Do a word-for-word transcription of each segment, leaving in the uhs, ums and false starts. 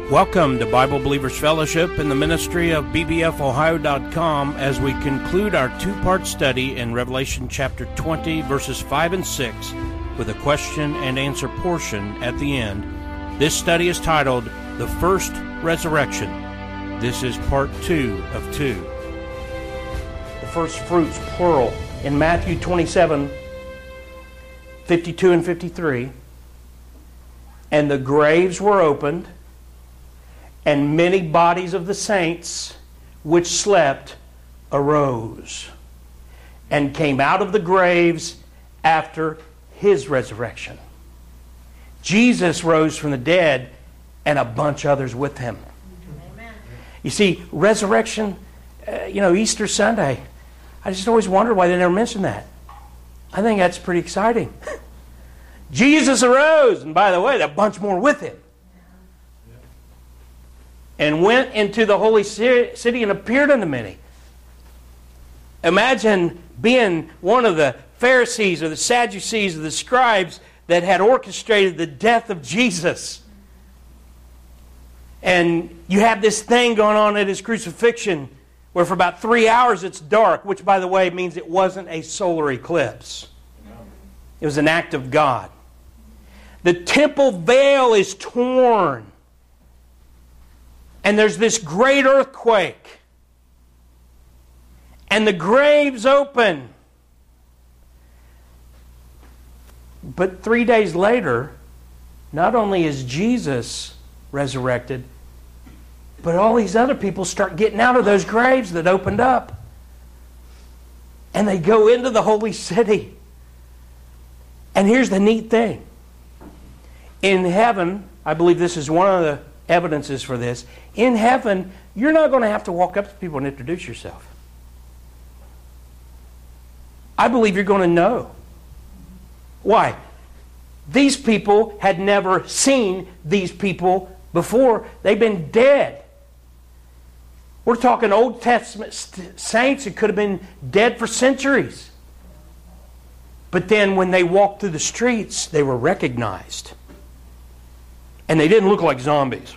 Welcome to Bible Believers Fellowship in the ministry of B B F Ohio dot com as we conclude our two-part study in Revelation chapter twenty, verses five and six, with a question and answer portion at the end. This study is titled, The First Resurrection. This is part two of two. The first fruits, plural, in Matthew twenty-seven, fifty-two and fifty-three. And the graves were opened, and many bodies of the saints which slept arose and came out of the graves after his resurrection. Jesus rose from the dead and a bunch of others with him. Amen. You see, resurrection, uh, you know, Easter Sunday, I just always wondered why they never mentioned that. I think that's pretty exciting. Jesus arose, and by the way, a bunch more with him. And went into the holy city and appeared unto many. Imagine being one of the Pharisees or the Sadducees or the scribes that had orchestrated the death of Jesus. And you have this thing going on at his crucifixion where for about three hours it's dark, which, by the way, means it wasn't a solar eclipse. It was an act of God. The temple veil is torn. And there's this great earthquake. And the graves open. But three days later, not only is Jesus resurrected, but all these other people start getting out of those graves that opened up. And they go into the holy city. And here's the neat thing. In heaven, I believe this is one of the evidences for this. In heaven, you're not going to have to walk up to people and introduce yourself. I believe you're going to know. Why? These people had never seen these people before. They've been dead. We're talking Old Testament saints who could have been dead for centuries. But then when they walked through the streets, they were recognized. And they didn't look like zombies.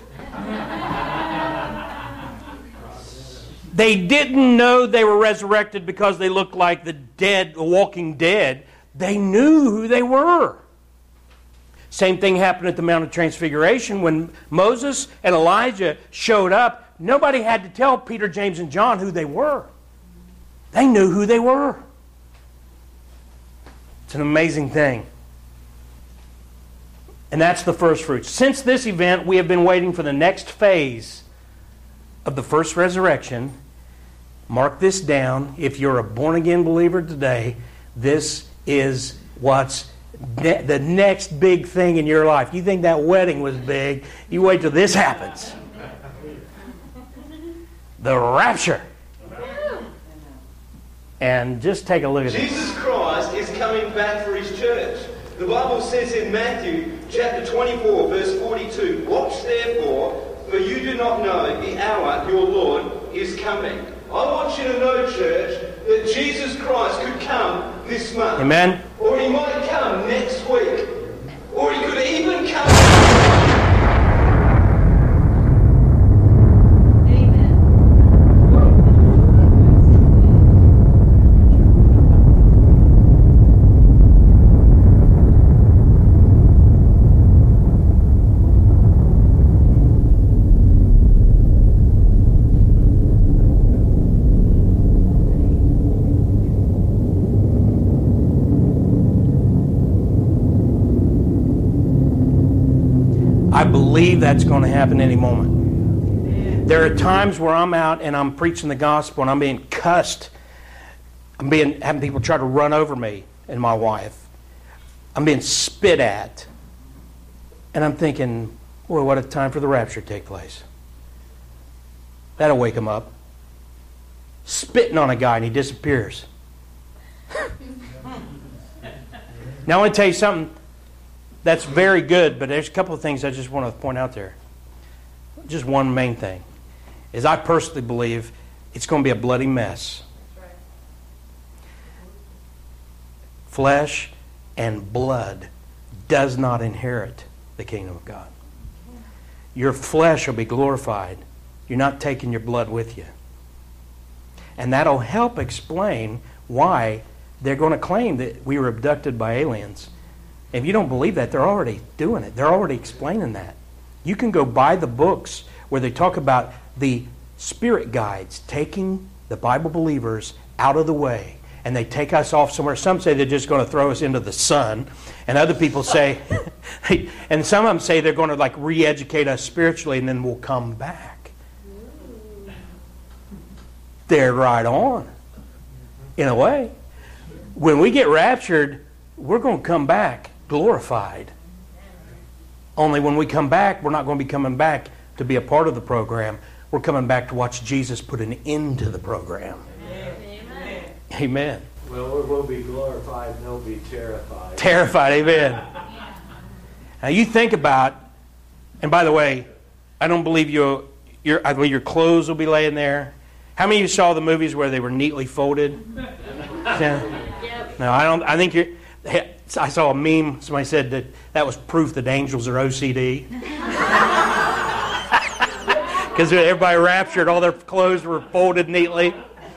They didn't know they were resurrected because they looked like the dead, the walking dead. They knew who they were. Same thing happened at the Mount of Transfiguration when Moses and Elijah showed up. Nobody had to tell Peter, James, and John who they were. They knew who they were. It's an amazing thing. And that's the first fruits. Since this event, we have been waiting for the next phase of the first resurrection. Mark this down. If you're a born-again believer today, this is what's ne- the next big thing in your life. You think that wedding was big, you wait till this happens. The rapture. And just take a look at this. Jesus Christ is coming back for his church. The Bible says in Matthew chapter twenty-four, verse forty-two, "Watch therefore, for you do not know the hour your Lord is coming." I want you to know, church, that Jesus Christ could come this month. Amen. Or he might come next week. Or he could even come... I believe that's going to happen any moment. There are times where I'm out and I'm preaching the gospel and I'm being cussed. I'm being having people try to run over me and my wife. I'm being spit at. And I'm thinking, boy, what a time for the rapture to take place. That'll wake him up. Spitting on a guy and he disappears. Now I want to tell you something. That's very good, but there's a couple of things I just want to point out there. Just one main thing is I personally believe it's going to be a bloody mess. Flesh and blood does not inherit the kingdom of God. your flesh will be glorified. You're not taking your blood with you. And that'll help explain why they're going to claim that we were abducted by aliens. If you don't believe that, they're already doing it. They're already explaining that. You can go buy the books where they talk about the spirit guides taking the Bible believers out of the way. And they take us off somewhere. Some say they're just going to throw us into the sun. And other people say, and some of them say they're going to like re-educate us spiritually and then we'll come back. They're right on. In a way. When we get raptured, we're going to come back glorified. Only when we come back, we're not going to be coming back to be a part of the program. We're coming back to watch Jesus put an end to the program. Amen. Amen. Well, we'll be glorified and they'll be terrified. Terrified, amen. Now you think about, and by the way, I don't believe you, your, I believe your clothes will be laying there. How many of you saw the movies where they were neatly folded? Yeah. No, I don't. I think you're. I saw a meme. Somebody said that that was proof that angels are O C D. Because everybody raptured, all their clothes were folded neatly,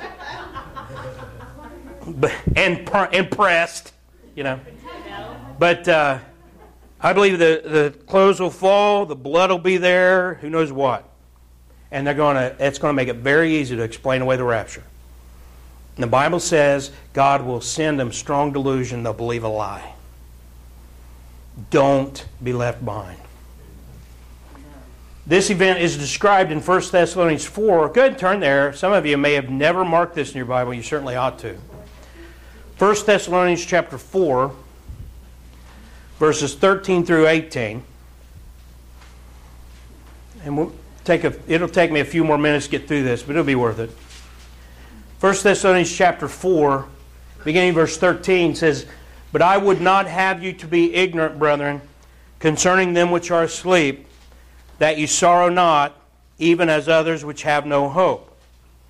and and pressed, you know. But uh, I believe the the clothes will fall, the blood will be there. Who knows what? And they're going to. It's going to make it very easy to explain away the rapture. And the Bible says God will send them strong delusion. They'll believe a lie. Don't be left behind. This event is described in First Thessalonians four. Go ahead and turn there. Some of you may have never marked this in your Bible. You certainly ought to. First Thessalonians chapter four, verses thirteen through eighteen. And we'll take a, it'll take me a few more minutes to get through this, but it'll be worth it. First Thessalonians chapter four, beginning verse thirteen, says, "But I would not have you to be ignorant, brethren, concerning them which are asleep, that you sorrow not, even as others which have no hope."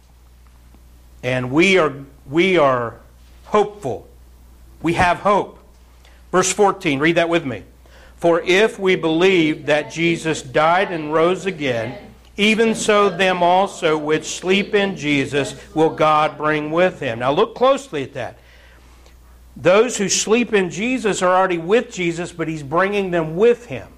And we are we are hopeful. We have hope. Verse fourteen, read that with me. "For if we believe that Jesus died and rose again, even so them also which sleep in Jesus will God bring with him." Now look closely at that. Those who sleep in Jesus are already with Jesus, but he's bringing them with him.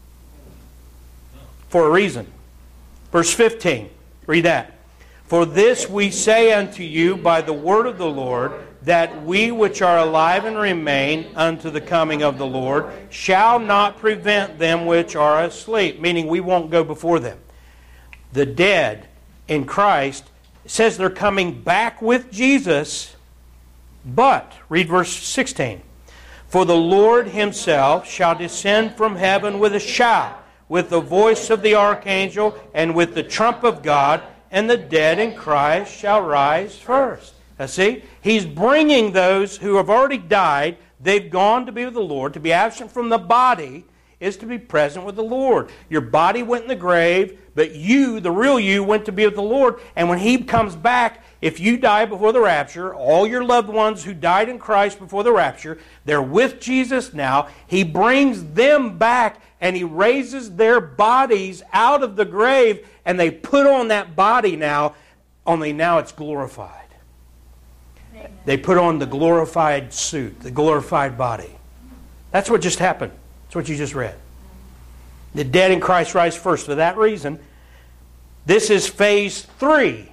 For a reason. Verse fifteen, read that. "For this we say unto you by the word of the Lord, that we which are alive and remain unto the coming of the Lord shall not prevent them which are asleep." Meaning we won't go before them. The dead in Christ, says they're coming back with Jesus, but, read verse sixteen, "For the Lord himself shall descend from heaven with a shout, with the voice of the archangel, and with the trump of God, and the dead in Christ shall rise first." Now see, he's bringing those who have already died, they've gone to be with the Lord. To be absent from the body is to be present with the Lord. Your body went in the grave, but you, the real you, went to be with the Lord. And when he comes back, if you die before the rapture, all your loved ones who died in Christ before the rapture, they're with Jesus now. He brings them back and he raises their bodies out of the grave, and they put on that body now, only now it's glorified. Amen. They put on the glorified suit, the glorified body. That's what just happened. That's what you just read. The dead in Christ rise first. For that reason, this is phase three.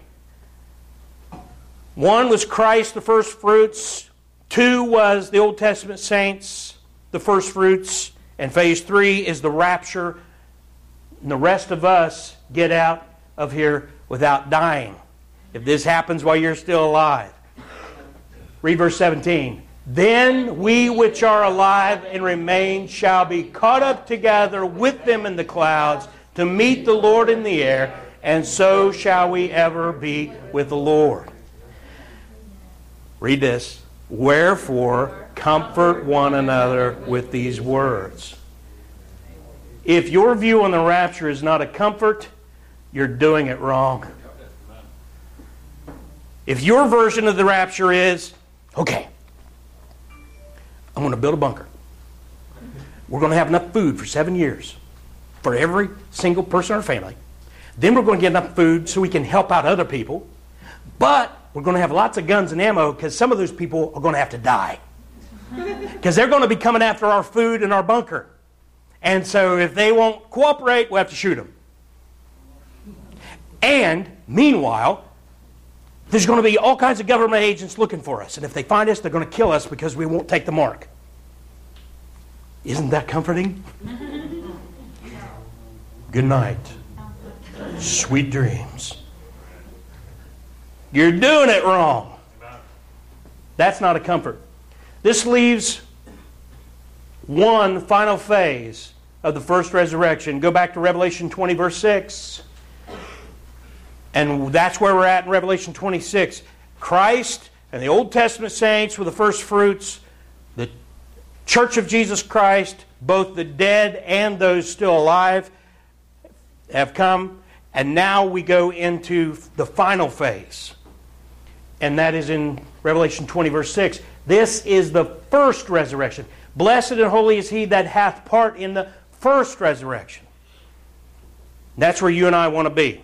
One was Christ, the first fruits. Two was the Old Testament saints, the first fruits. And phase three is the rapture. And the rest of us get out of here without dying. If this happens while you're still alive. Read verse seventeen. "Then we which are alive and remain shall be caught up together with them in the clouds to meet the Lord in the air, and so shall we ever be with the Lord." Read this. "Wherefore, comfort one another with these words." If your view on the rapture is not a comfort, you're doing it wrong. If your version of the rapture is, okay, I'm going to build a bunker. We're going to have enough food for seven years. for every single person in our family. Then we're going to get enough food so we can help out other people. But we're going to have lots of guns and ammo because some of those people are going to have to die. Because they're going to be coming after our food and our bunker. And so if they won't cooperate, we'll have to shoot them. And meanwhile, there's going to be all kinds of government agents looking for us. And if they find us, they're going to kill us because we won't take the mark. Isn't that comforting? Good night. Sweet dreams. You're doing it wrong. That's not a comfort. This leaves one final phase of the first resurrection. Go back to Revelation twenty, verse six. And that's where we're at in Revelation twenty-six. Christ and the Old Testament saints were the first fruits. The Church of Jesus Christ, both the dead and those still alive, have come. And now we go into the final phase. And that is in Revelation twenty, verse six. This is the first resurrection. Blessed and holy is he that hath part in the first resurrection. That's where you and I want to be.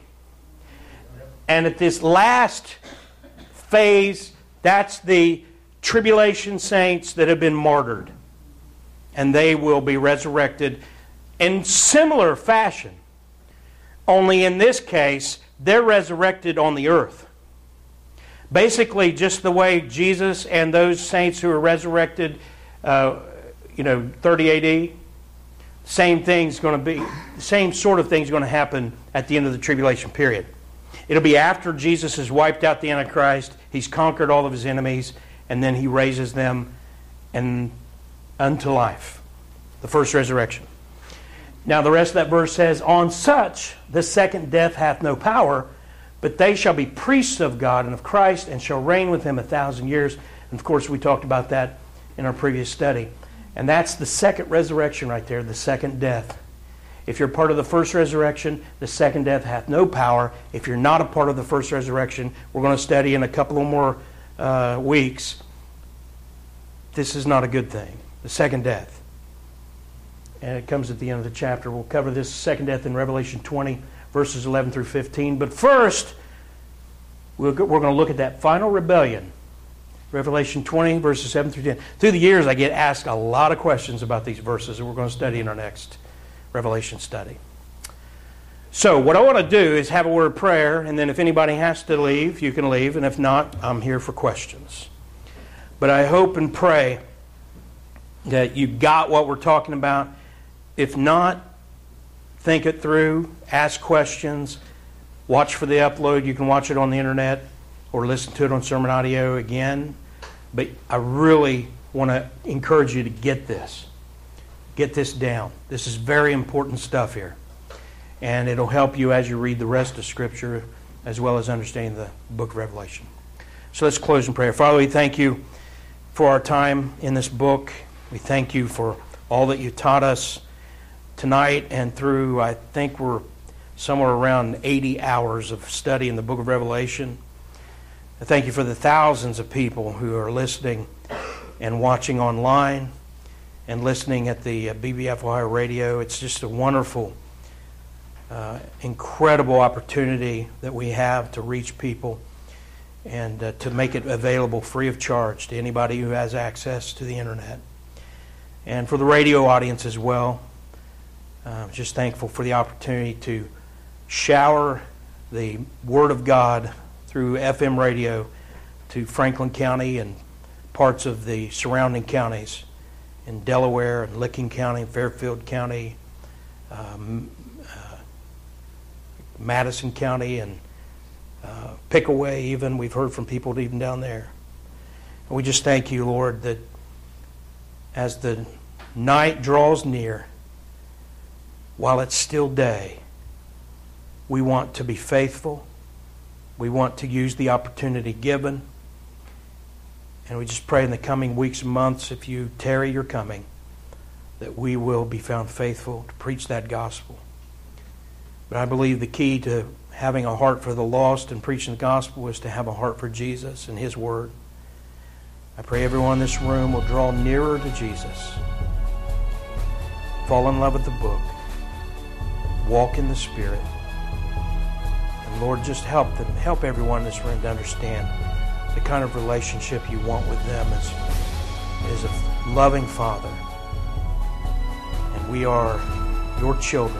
And at this last phase, that's the tribulation saints that have been martyred. And they will be resurrected in similar fashion. Only in this case, they're resurrected on the earth. Basically, just the way Jesus and those saints who were resurrected, uh, you know, thirty A D, same thing's going to be, the same sort of thing's going to happen at the end of the tribulation period. It'll be after Jesus has wiped out the Antichrist, he's conquered all of his enemies, and then he raises them and unto life. The first resurrection. Now the rest of that verse says, on such the second death hath no power, but they shall be priests of God and of Christ, and shall reign with him a thousand years. And of course we talked about that in our previous study. And that's the second resurrection right there, the second death. If you're part of the first resurrection, the second death hath no power. If you're not a part of the first resurrection, we're going to study in a couple of more uh, weeks. This is not a good thing. The second death. And it comes at the end of the chapter. We'll cover this second death in Revelation twenty, verses eleven through fifteen. But first, we're going to look at that final rebellion. Revelation twenty, verses seven through ten. Through the years, I get asked a lot of questions about these verses that we're going to study in our next Revelation study. So what I want to do is have a word of prayer, and then if anybody has to leave, you can leave, and if not, I'm here for questions. But I hope and pray that you got what we're talking about. If not, think it through, ask questions, watch for the upload. You can watch it on the internet or listen to it on sermon audio again. But I really want to encourage you to get this. Get this down. This is very important stuff here. And it'll help you as you read the rest of Scripture as well as understanding the book of Revelation. So let's close in prayer. Father, we thank you for our time in this book. We thank you for all that you taught us tonight and through, I think we're somewhere around eighty hours of study in the book of Revelation. I thank you for the thousands of people who are listening and watching online and listening at the B B F Ohio radio. It's just a wonderful, uh, incredible opportunity that we have to reach people and uh, to make it available free of charge to anybody who has access to the internet. And for the radio audience as well, I'm uh, just thankful for the opportunity to shower the Word of God through F M radio to Franklin County and parts of the surrounding counties in Delaware and Licking County, Fairfield County, um, uh, Madison County, and uh, Pickaway even. We've heard from people even down there. And we just thank you, Lord, that as the night draws near, while it's still day, we want to be faithful. We want to use the opportunity given. And we just pray in the coming weeks and months, if you tarry your coming, that we will be found faithful to preach that gospel. But I believe the key to having a heart for the lost and preaching the gospel is to have a heart for Jesus and His Word. I pray everyone in this room will draw nearer to Jesus, fall in love with the book, walk in the Spirit. And Lord, just help them, help everyone in this room to understand the kind of relationship you want with them as, as a loving Father. And we are your children.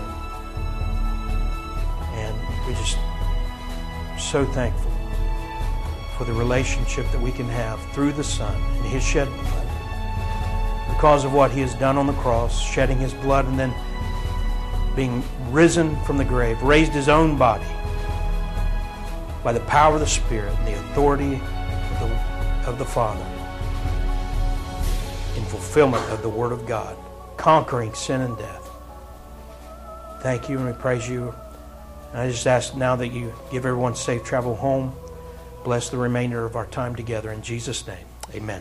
And we just so thankful for the relationship that we can have through the Son and His shed blood. Because of what He has done on the cross, shedding His blood and then being risen from the grave, raised His own body by the power of the Spirit and the authority of the, of the Father in fulfillment of the Word of God, conquering sin and death. Thank you, and we praise you. And I just ask now that you give everyone safe travel home. Bless the remainder of our time together in Jesus' name. Amen.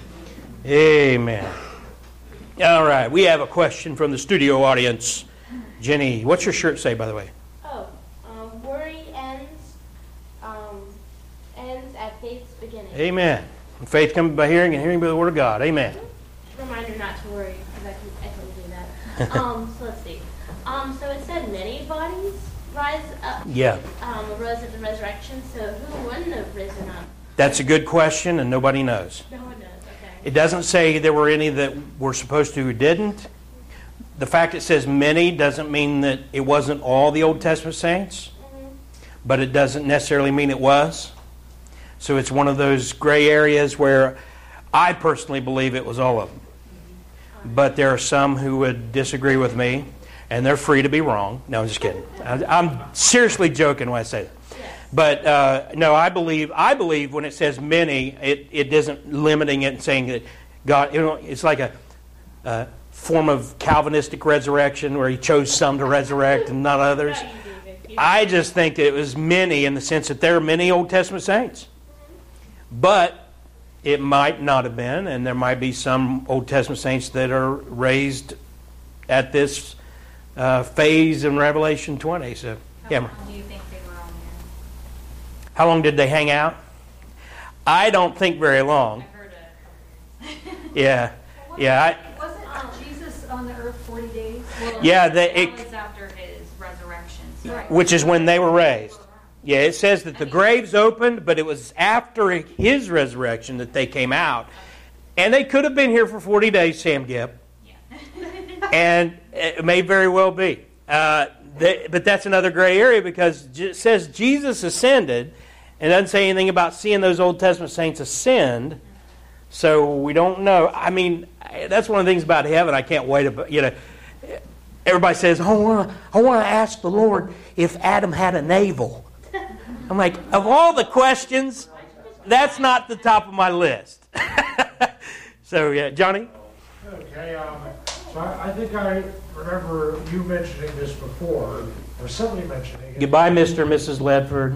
Amen. All right, we have a question from the studio audience. Jenny, what's your shirt say, by the way? Oh, um, worry ends um, ends at faith's beginning. Amen. And faith comes by hearing, and hearing by the Word of God. Amen. Reminder not to worry, because I can I can do that. um, so let's see. Um, so it said many bodies rise up. Yeah. Um, rose at the resurrection. So who wouldn't have risen up? That's a good question, and nobody knows. No one knows. Okay. It doesn't say there were any that were supposed to who didn't. The fact it says many doesn't mean that it wasn't all the Old Testament saints, mm-hmm. but it doesn't necessarily mean it was. So it's one of those gray areas where I personally believe it was all of them. Mm-hmm. But there are some who would disagree with me, and they're free to be wrong. No, I'm just kidding. I'm seriously joking when I say that. Yes. But uh, no, I believe I believe when it says many, it, it isn't limiting it and saying that God, you know, it's like a... Uh, form of Calvinistic resurrection where He chose some to resurrect and not others. I just think that it was many in the sense that there are many Old Testament saints. But it might not have been, and there might be some Old Testament saints that are raised at this uh, phase in Revelation twenty. So, How yeah. long do you think they were on there? How long did they hang out? I don't think very long. I've heard it. Yeah. Yeah, I... on the earth forty days? Well, Yeah, they, it was after His resurrection. So Right. which is when they were raised. Yeah, it says that the graves opened, but it was after His resurrection that they came out. And they could have been here for forty days, Sam Gibb. Yeah. And it may very well be. Uh, they, but that's another gray area because it says Jesus ascended and doesn't say anything about seeing those Old Testament saints ascend. So we don't know. I mean, that's one of the things about heaven. I can't wait. About, you know, everybody says, "I want to, I want to ask the Lord if Adam had a navel." I'm like, of all the questions, that's not the top of my list. So yeah, Johnny. Okay. Um, so I, I think I remember you mentioning this before, or somebody mentioning it. Goodbye, Mister and Missus Ledford.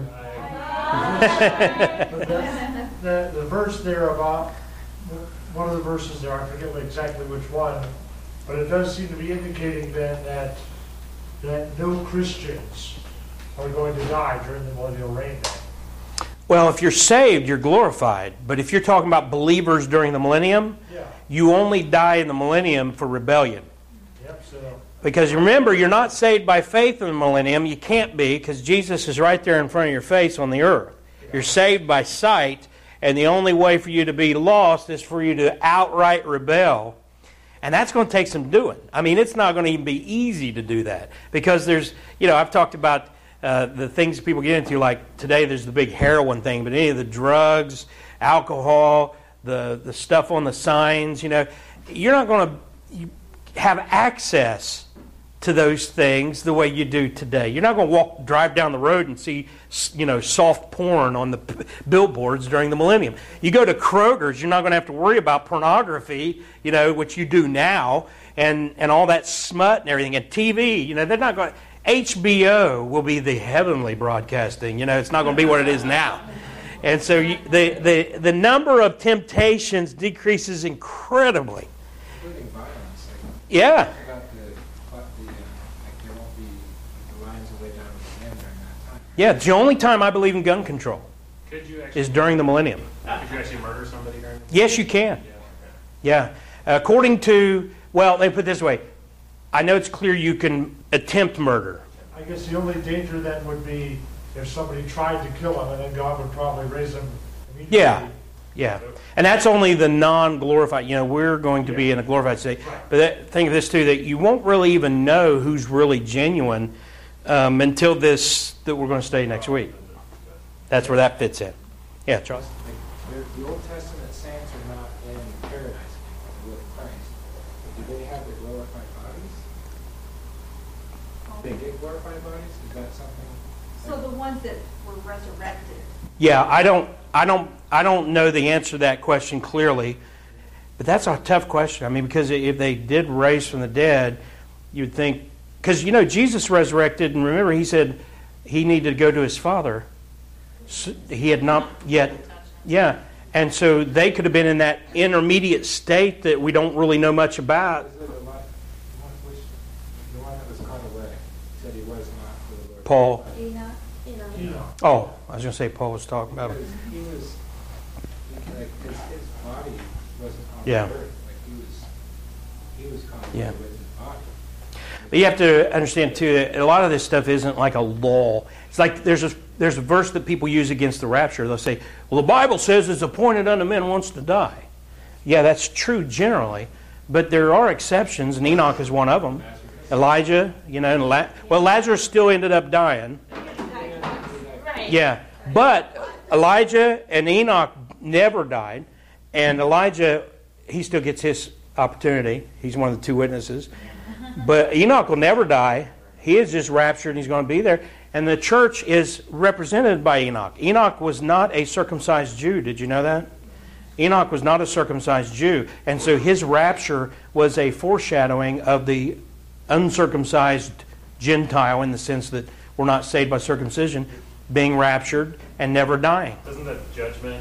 But the, the, the verse there about. One of the verses there, I forget exactly which one, but it does seem to be indicating then that that no Christians are going to die during the millennial reign. Well, if you're saved, you're glorified. But if you're talking about believers during the millennium, Yeah. you only die in the millennium for rebellion. Yep. So. Because remember, you're not saved by faith in the millennium. You can't be because Jesus is right there in front of your face on the earth. Yeah. You're saved by sight. And the only way for you to be lost is for you to outright rebel. And that's going to take some doing. I mean, it's not going to even be easy to do that. Because there's, you know, I've talked about uh, the things people get into, like today there's the big heroin thing, but any of the drugs, alcohol, the, the stuff on the signs, you know, you're not going to have access to those things the way you do today. You're not going to walk, drive down the road and see, you know, soft porn on the p- billboards during the millennium. You go to Kroger's, you're not going to have to worry about pornography, you know, which you do now, and, and all that smut and everything. And T V, you know, they're not going. H B O will be the heavenly broadcasting. You know, it's not going to be what it is now. And so you, the the the number of temptations decreases incredibly. Including violence. Like, Yeah. Yeah, it's the only time I believe in gun control. Could you actually, is during the millennium. Could you actually murder somebody during the Yes, you can. Yeah. According to, well, let me put it this way. I know it's clear you can attempt murder. I guess the only danger then would be if somebody tried to kill him, and then God would probably raise him immediately. Yeah, yeah. And that's only the non-glorified. You know, we're going to be in a glorified state. But that, think of this too, that you won't really even know who's really genuine um, until this, that we're going to study next week. That's where that fits in. Yeah, Charles? Like, the Old Testament saints are not in paradise with Christ. But do they have the glorified bodies? They get glorified bodies? Is that something? So the ones that were resurrected. Yeah, I don't, I don't, I don't know the answer to that question clearly, but that's a tough question. I mean, because if they did raise from the dead, you'd think, because you know Jesus resurrected, and remember he said he needed to go to his Father. So he had not yet, yeah, and so they could have been in that intermediate state that we don't really know much about. Is it the one, which, the one that was caught away said he was not the Lord? Paul. Enoch. You know. You know. Oh, I was going to say Paul was talking about him. Because he was, like, his, his body wasn't on Yeah. the earth. Like, he was, he was caught away Yeah. with his body. But you have to understand too that a lot of this stuff isn't like a law. It's like there's a there's a verse that people use against the rapture. They'll say, "Well, the Bible says it's appointed unto men once to die." Yeah, that's true generally, but there are exceptions, and Enoch is one of them. Elijah, you know, and La- well, Lazarus still ended up dying. Right. Yeah, but Elijah and Enoch never died, and Elijah, he still gets his opportunity. He's one of the two witnesses. But Enoch will never die. He is just raptured and he's going to be there. And the church is represented by Enoch. Enoch was not a circumcised Jew. Did you know that? Enoch was not a circumcised Jew. And so his rapture was a foreshadowing of the uncircumcised Gentile in the sense that we're not saved by circumcision, being raptured and never dying. Doesn't the judgment,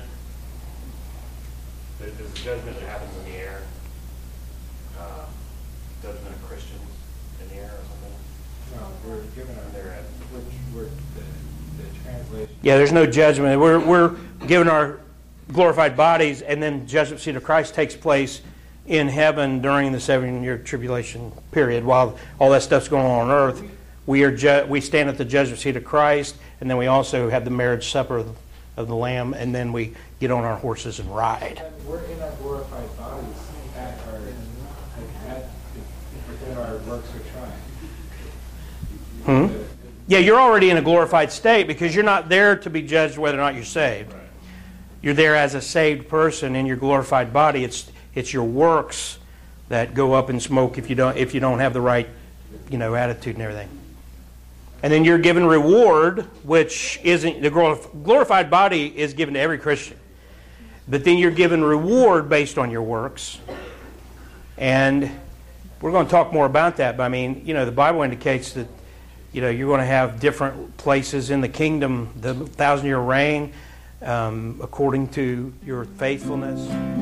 there- there's a judgment that happens in the air, uh, judgment of Christians in the air or something? No, we're given our, They're at- which we're, the, the translation. Yeah, there's no judgment. We're, we're given our glorified bodies, and then judgment seat of Christ takes place in heaven during the seven-year tribulation period. While all that stuff's going on on earth, we are ju- we stand at the judgment seat of Christ, and then we also have the marriage supper of, of the Lamb, and then we get on our horses and ride. And we're in our glorified bodies at our, like, at, within our works of trying. Hmm? Yeah, you're already in a glorified state because you're not there to be judged whether or not you're saved. You're there as a saved person in your glorified body. It's it's your works that go up in smoke if you don't if you don't have the right, you know, attitude and everything. And then you're given reward, which isn't the glorified body is given to every Christian. But then you're given reward based on your works. And we're going to talk more about that. But I mean, you know, the Bible indicates that, you know, you're going to have different places in the kingdom, the thousand-year reign, um, according to your faithfulness.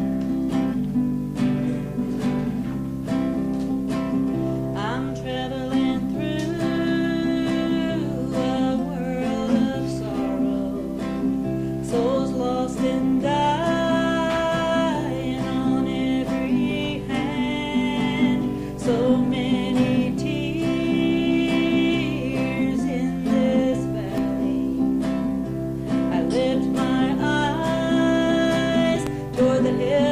I'm traveling through a world of sorrow, souls lost and dying on every hand, so many tears in this valley. I lift my eyes toward the hill.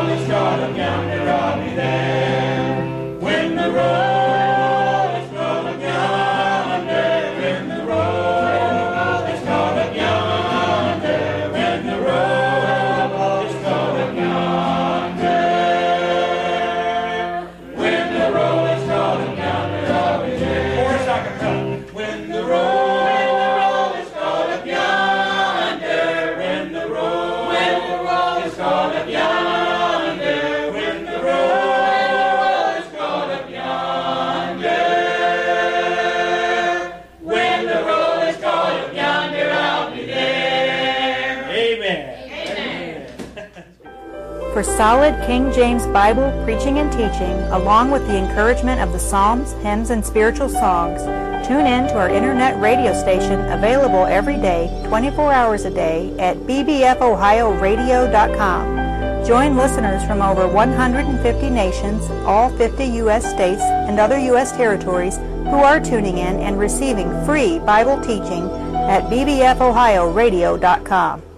is called up yonder, I'll be there. When the roll is called up yonder, when the roll is called up yonder, when the roll is called up yonder, when the roll is called up yonder, I'll be there. Chorus I can cut. When the roll is called up yonder, when the roll is called up yonder, when the roll is called up yonder, when the roll is called up yonder, I'll be there. Amen. For solid King James Bible preaching and teaching, along with the encouragement of the Psalms, hymns, and spiritual songs, tune in to our internet radio station available every day, twenty-four hours a day at b b f ohio radio dot com. Join listeners from over one hundred fifty nations, all fifty U S states, and other U S territories who are tuning in and receiving free Bible teaching at b b f ohio radio dot com.